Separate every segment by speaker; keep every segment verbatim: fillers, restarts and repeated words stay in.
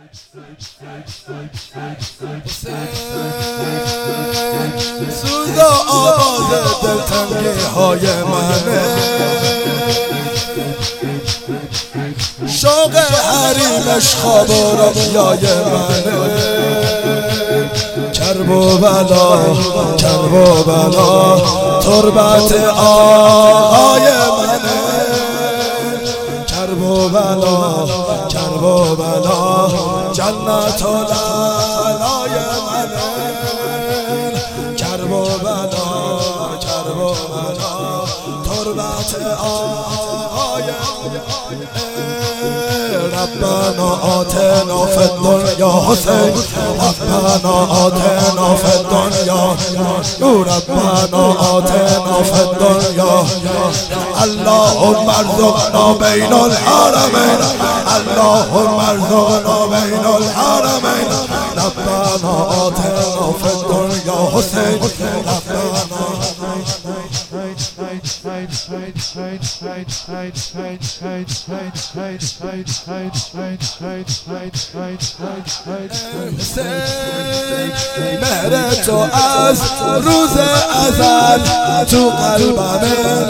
Speaker 1: سوز و آواز دلتنگی های منه، شوق حریمش خواب و رویای منه. کرب و بلا کرب و بلا تربت آقای منه. کرب و بلا کرب و بلا جنت و لالای منه. کرب و بلا کرب و بلا تربت آقای منه. ربنا آتنا في الدنيا حسين، ربنا آتنا في الدنيا، ربنا آتنا في الدنيا. اللهم ارزقنا بين الحرمين، اللهم ارزقنا بين الحرمين. ربنا آتنا في الدنيا حسين، ربنا مهر تو از روز ازل تو قلبمه.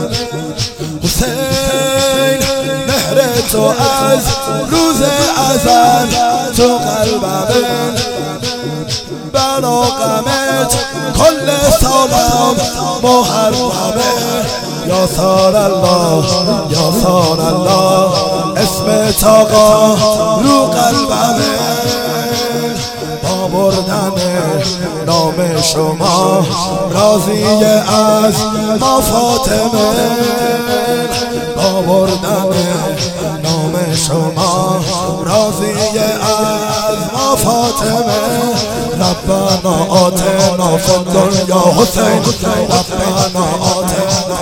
Speaker 1: حسین مهر تو از روز ازل تو قلبمه. بنا غمت کل سالم محرمه. یا سار الله یا سار الله اسم تاقا رو قلبمه. با بردن نام شما راضی از ما فاطمه. با بردن نام شما راضی از ما فاطمه. ربنا آتنا في الدنيا حسين، ربنا آتنا.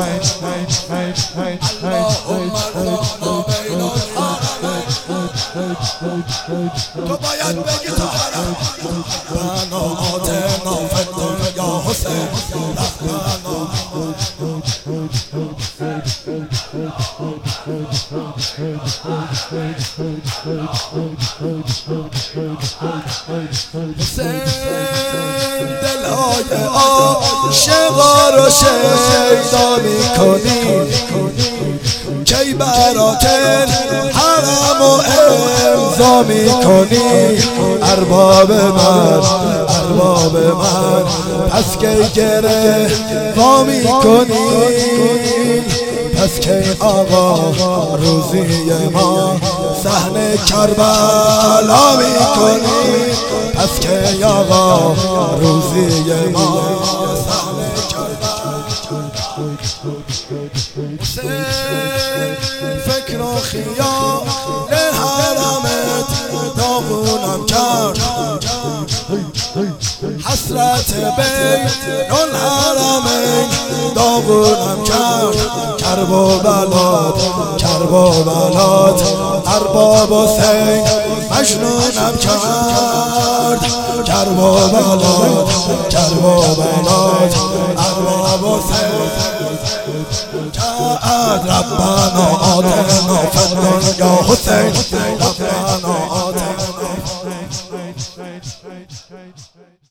Speaker 1: تو باید بگی تو حرم. ربنا آتنا في الدنيا حسين، ربنا. دلهای عاشقا رو شیدا میکنی، کی برات حرم و امضا میکنی. ارباب من ارباب من پس کی گره وا میکنی. پس کی آقا روزی ما صحن کربلا میکنی. پس کی آقا روزی ما صحن کربلا. فکر و خیال حرمت داغونم کرد. حسرت بین الحرمین داغونم کرد. کرب و بلاد کرب و بلاد ارباب حسین مجنونم کرد. کرب و بلاد کرب و بلاد ارباب حسین. ربنا آتنا في الدنيا حسين، ربنا